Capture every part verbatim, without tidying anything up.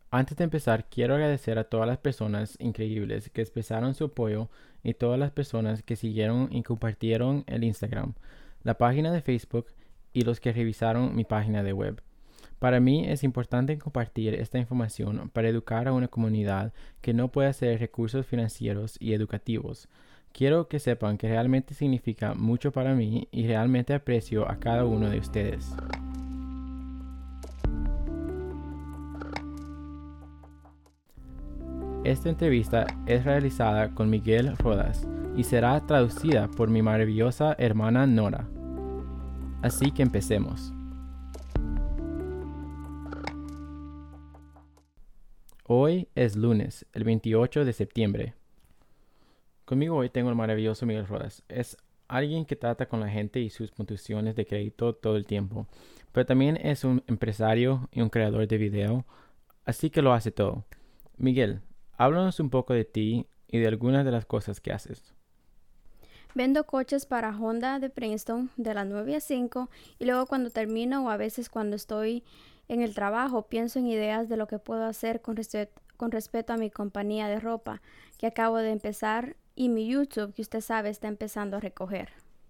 Antes de empezar, quiero agradecer a todas las personas increíbles que expresaron su apoyo y todas las personas que siguieron y compartieron el Instagram, la página de Facebook y los que revisaron mi página de web. Para mí es importante compartir esta información para educar a una comunidad que no puede hacer recursos financieros y educativos. Quiero que sepan que realmente significa mucho para mí y realmente aprecio a cada uno de ustedes. Esta entrevista es realizada con Miguel Rodas y será traducida por mi maravillosa hermana Nora. Así que empecemos. Hoy es lunes, el veintiocho de septiembre. Conmigo hoy tengo el maravilloso Miguel Rodas. Es alguien que trata con la gente y sus puntuaciones de crédito todo el tiempo, pero también es un empresario y un creador de video, así que lo hace todo. Miguel, háblanos un poco de ti y de algunas de las cosas que haces. Vendo coches para Honda de Princeton de las nueve a cinco y luego cuando termino o a veces cuando estoy en el trabajo pienso en ideas de lo que puedo hacer con, respe- con respecto a mi compañía de ropa que acabo de empezar y mi YouTube que usted sabe está empezando a recoger.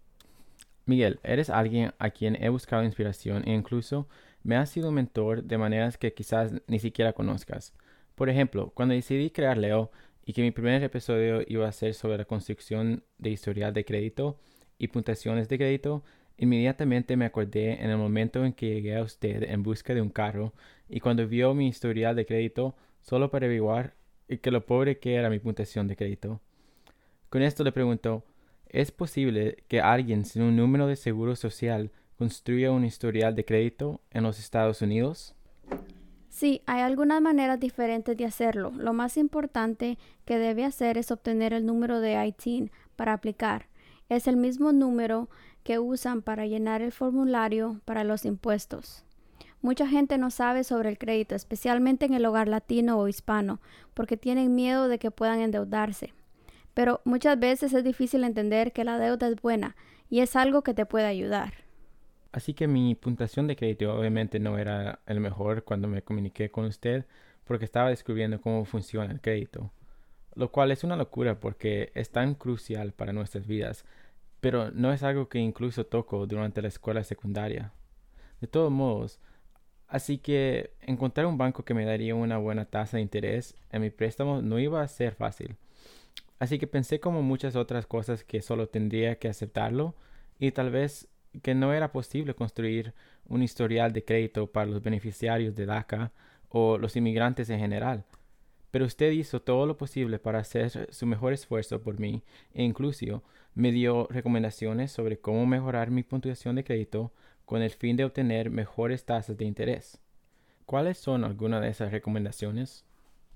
Miguel, eres alguien a quien he buscado inspiración e incluso me has sido un mentor de maneras que quizás ni siquiera conozcas. Por ejemplo, cuando decidí crear Leo y que mi primer episodio iba a ser sobre la construcción de historial de crédito y puntuaciones de crédito, inmediatamente me acordé en el momento en que llegué a usted en busca de un carro y cuando vio mi historial de crédito solo para averiguar que lo pobre que era mi puntuación de crédito. Con esto le pregunto, ¿es posible que alguien sin un número de seguro social construya un historial de crédito en los Estados Unidos? Sí, hay algunas maneras diferentes de hacerlo. Lo más importante que debe hacer es obtener el número de I T I N para aplicar. Es el mismo número que usan para llenar el formulario para los impuestos. Mucha gente no sabe sobre el crédito, especialmente en el hogar latino o hispano, porque tienen miedo de que puedan endeudarse. Pero muchas veces es difícil entender que la deuda es buena y es algo que te puede ayudar. Así que mi puntuación de crédito obviamente no era el mejor cuando me comuniqué con usted porque estaba descubriendo cómo funciona el crédito, lo cual es una locura porque es tan crucial para nuestras vidas, pero no es algo que incluso toco durante la escuela secundaria. De todos modos, así que encontrar un banco que me daría una buena tasa de interés en mi préstamo no iba a ser fácil. Así que pensé como muchas otras cosas que solo tendría que aceptarlo y tal vez que no era posible construir un historial de crédito para los beneficiarios de DACA o los inmigrantes en general. Pero usted hizo todo lo posible para hacer su mejor esfuerzo por mí e incluso me dio recomendaciones sobre cómo mejorar mi puntuación de crédito con el fin de obtener mejores tasas de interés. ¿Cuáles son algunas de esas recomendaciones?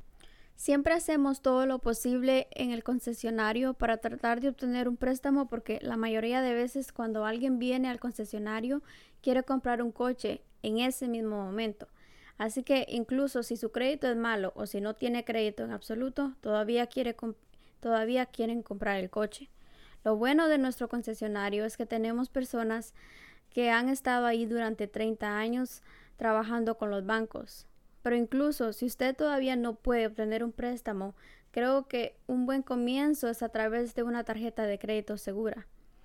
Siempre hacemos todo lo posible en el concesionario para tratar de obtener un préstamo porque la mayoría de veces cuando alguien viene al concesionario quiere comprar un coche en ese mismo momento. Así que incluso si su crédito es malo o si no tiene crédito en absoluto, todavía, quiere comp- todavía quieren comprar el coche. Lo bueno de nuestro concesionario es que tenemos personas que han estado ahí durante treinta años trabajando con los bancos. Pero incluso si usted todavía no puede obtener un préstamo, creo que un buen comienzo es a través de una tarjeta de crédito segura.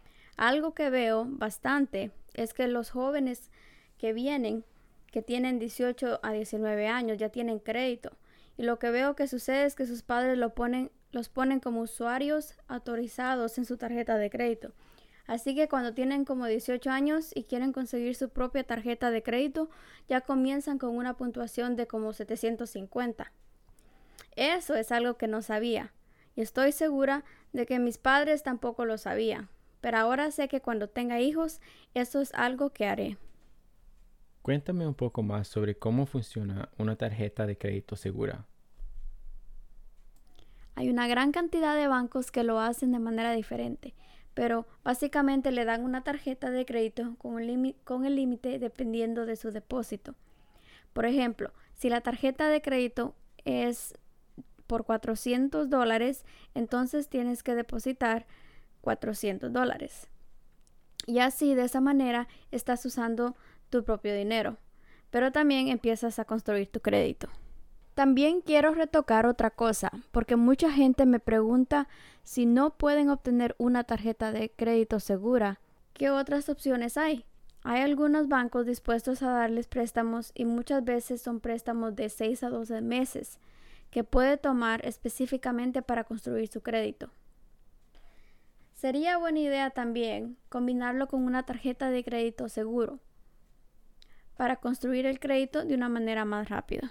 Algo que veo bastante es que los jóvenes que vienen, que tienen dieciocho a diecinueve años, ya tienen crédito. Y lo que veo que sucede es que sus padres lo ponen, los ponen como usuarios autorizados en su tarjeta de crédito. Así que cuando tienen como dieciocho años y quieren conseguir su propia tarjeta de crédito, ya comienzan con una puntuación de como setecientos cincuenta. Eso es algo que no sabía, y estoy segura de que mis padres tampoco lo sabían. Pero ahora sé que cuando tenga hijos, eso es algo que haré. Cuéntame un poco más sobre cómo funciona una tarjeta de crédito segura. Hay una gran cantidad de bancos que lo hacen de manera diferente, pero básicamente le dan una tarjeta de crédito con, un limi- con el límite dependiendo de su depósito. Por ejemplo, si la tarjeta de crédito es por cuatrocientos dólares, entonces tienes que depositar cuatrocientos dólares. Y así, de esa manera, estás usando tu propio dinero, pero también empiezas a construir tu crédito. También quiero retocar otra cosa, porque mucha gente me pregunta si no pueden obtener una tarjeta de crédito segura. ¿Qué otras opciones hay? Hay algunos bancos dispuestos a darles préstamos y muchas veces son préstamos de seis a doce meses que puede tomar específicamente para construir su crédito. Sería buena idea también combinarlo con una tarjeta de crédito seguro para construir el crédito de una manera más rápida.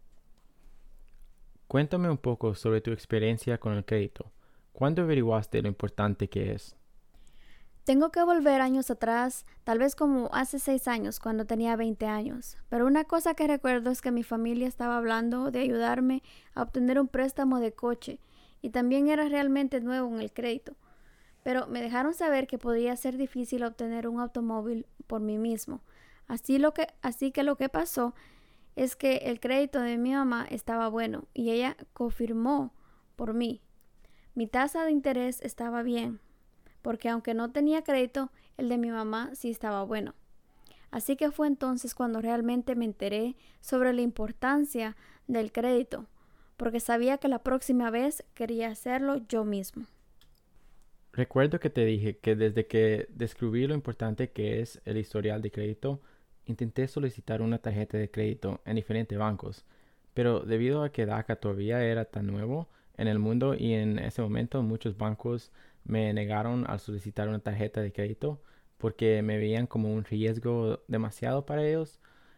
Cuéntame un poco sobre tu experiencia con el crédito. ¿Cuándo averiguaste lo importante que es? Tengo que volver años atrás, tal vez como hace seis años, cuando tenía veinte años. Pero una cosa que recuerdo es que mi familia estaba hablando de ayudarme a obtener un préstamo de coche y también era realmente nuevo en el crédito. Pero me dejaron saber que podría ser difícil obtener un automóvil por mí mismo. Así, lo que, así que lo que pasó es que el crédito de mi mamá estaba bueno y ella confirmó por mí. Mi tasa de interés estaba bien, porque aunque no tenía crédito, el de mi mamá sí estaba bueno. Así que fue entonces cuando realmente me enteré sobre la importancia del crédito, porque sabía que la próxima vez quería hacerlo yo mismo. Recuerdo que te dije que desde que descubrí lo importante que es el historial de crédito, intenté solicitar una tarjeta de crédito en diferentes bancos, pero debido a que DACA todavía era tan nuevo en el mundo y en ese momento muchos bancos me negaron al solicitar una tarjeta de crédito porque me veían como un riesgo demasiado para ellos.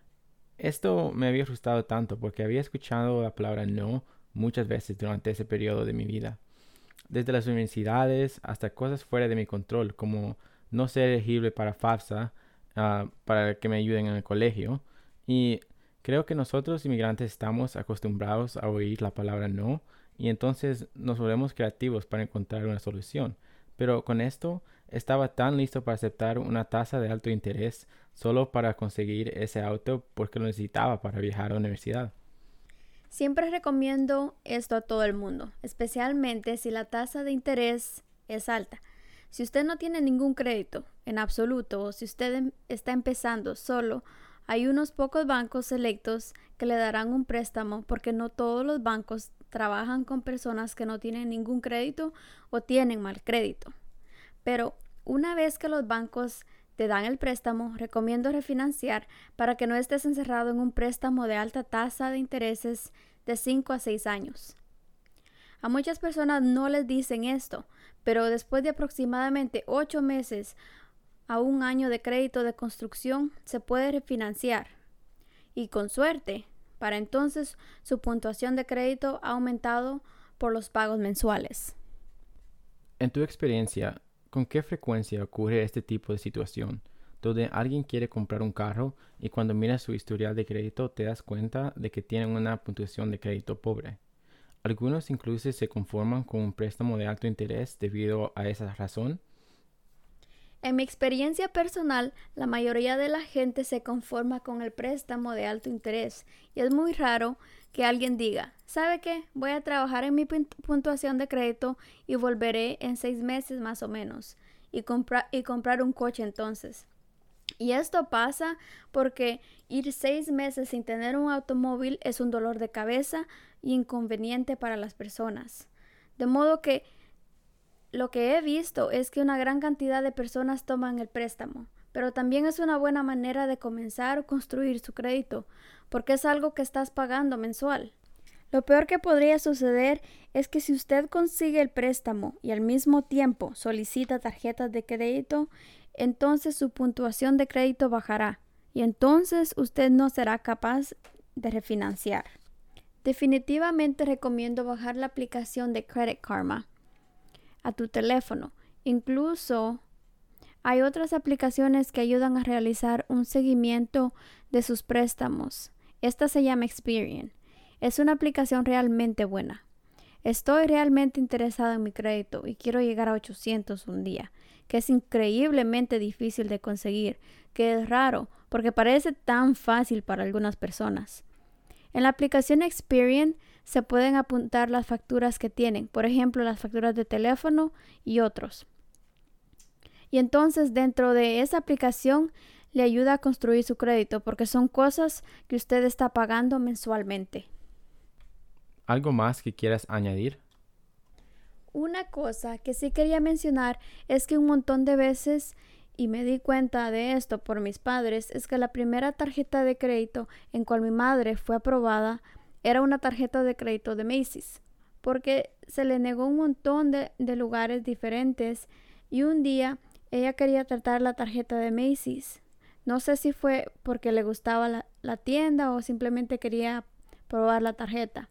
Esto me había frustrado tanto porque había escuchado la palabra no muchas veces durante ese periodo de mi vida. Desde las universidades hasta cosas fuera de mi control, como no ser elegible para FAFSA, uh, para que me ayuden en el colegio. Y creo que nosotros inmigrantes estamos acostumbrados a oír la palabra no, y entonces nos volvemos creativos para encontrar una solución. Pero con esto estaba tan listo para aceptar una tasa de alto interés solo para conseguir ese auto porque lo necesitaba para viajar a la universidad. Siempre recomiendo esto a todo el mundo, especialmente si la tasa de interés es alta. Si usted no tiene ningún crédito en absoluto o si usted está empezando solo, hay unos pocos bancos selectos que le darán un préstamo porque no todos los bancos trabajan con personas que no tienen ningún crédito o tienen mal crédito. Pero una vez que los bancos te dan el préstamo, recomiendo refinanciar para que no estés encerrado en un préstamo de alta tasa de intereses de cinco a seis años. A muchas personas no les dicen esto, pero después de aproximadamente ocho meses a un año de crédito de construcción se puede refinanciar. Y con suerte, para entonces su puntuación de crédito ha aumentado por los pagos mensuales. En tu experiencia, ¿con qué frecuencia ocurre este tipo de situación, donde alguien quiere comprar un carro y cuando miras su historial de crédito te das cuenta de que tienen una puntuación de crédito pobre? Algunos incluso se conforman con un préstamo de alto interés debido a esa razón. En mi experiencia personal, la mayoría de la gente se conforma con el préstamo de alto interés y es muy raro que alguien diga, ¿sabe qué? Voy a trabajar en mi puntuación de crédito y volveré en seis meses más o menos y, compra- y comprar un coche entonces. Y esto pasa porque ir seis meses sin tener un automóvil es un dolor de cabeza y inconveniente para las personas. De modo que lo que he visto es que una gran cantidad de personas toman el préstamo, pero también es una buena manera de comenzar a construir su crédito, porque es algo que estás pagando mensual. Lo peor que podría suceder es que si usted consigue el préstamo y al mismo tiempo solicita tarjetas de crédito, entonces su puntuación de crédito bajará y entonces usted no será capaz de refinanciar. Definitivamente recomiendo bajar la aplicación de Credit Karma a tu teléfono. Incluso hay otras aplicaciones que ayudan a realizar un seguimiento de sus préstamos. Esta se llama Experian. Es una aplicación realmente buena. Estoy realmente interesado en mi crédito y quiero llegar a ochocientos un día, que es increíblemente difícil de conseguir, que es raro porque parece tan fácil para algunas personas. En la aplicación Experian se pueden apuntar las facturas que tienen, por ejemplo, las facturas de teléfono y otros. Y entonces dentro de esa aplicación le ayuda a construir su crédito porque son cosas que usted está pagando mensualmente. ¿Algo más que quieras añadir? Una cosa que sí quería mencionar es que un montón de veces, y me di cuenta de esto por mis padres, es que la primera tarjeta de crédito en cual mi madre fue aprobada era una tarjeta de crédito de Macy's, porque se le negó un montón de, de lugares diferentes y un día ella quería tratar la tarjeta de Macy's. No sé si fue porque le gustaba la, la tienda o simplemente quería probar la tarjeta.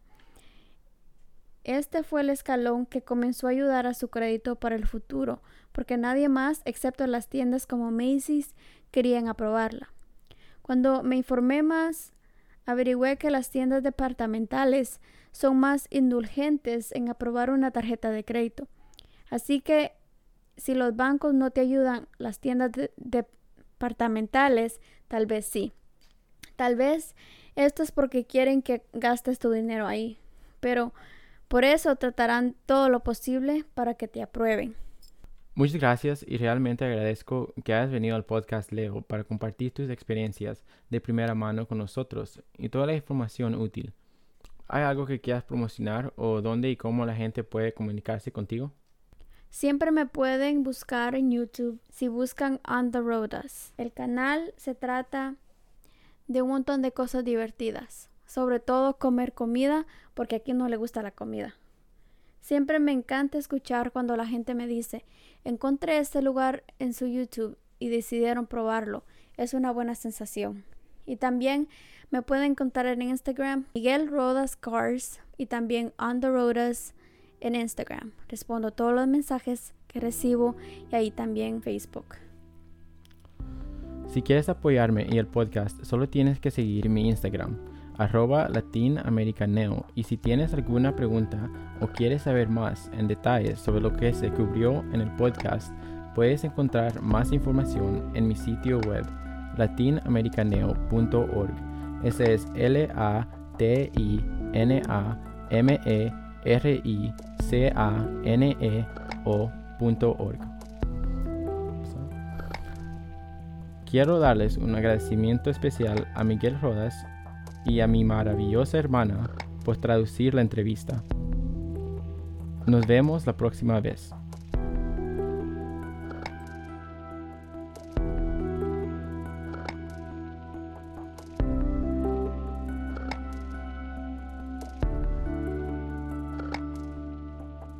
Este fue el escalón que comenzó a ayudar a su crédito para el futuro, porque nadie más, excepto las tiendas como Macy's, querían aprobarla. Cuando me informé más, averigüé que las tiendas departamentales son más indulgentes en aprobar una tarjeta de crédito. Así que si los bancos no te ayudan, las tiendas de- departamentales tal vez sí. Tal vez esto es porque quieren que gastes tu dinero ahí, pero por eso tratarán todo lo posible para que te aprueben. Muchas gracias y realmente agradezco que hayas venido al podcast Leo para compartir tus experiencias de primera mano con nosotros y toda la información útil. ¿Hay algo que quieras promocionar o dónde y cómo la gente puede comunicarse contigo? Siempre me pueden buscar en YouTube si buscan On The Road Us. El canal se trata de un montón de cosas divertidas, sobre todo comer comida, porque aquí no le gusta la comida. Siempre me encanta escuchar cuando la gente me dice, encontré este lugar en su YouTube y decidieron probarlo. Es una buena sensación. Y también me pueden encontrar en Instagram, Miguel Rodas Cars, y también On The Road Us en Instagram. Respondo todos los mensajes que recibo y ahí también Facebook. Si quieres apoyarme y el podcast, solo tienes que seguir mi Instagram, arroba latinamericaneo, y si tienes alguna pregunta o quieres saber más en detalles sobre lo que se cubrió en el podcast, puedes encontrar más información en mi sitio web latinamericaneo punto org. Ese es L A T I N A M E R I C A N E O punto org. Quiero darles un agradecimiento especial a Miguel Rodas y a mi maravillosa hermana por traducir la entrevista. Nos vemos la próxima vez.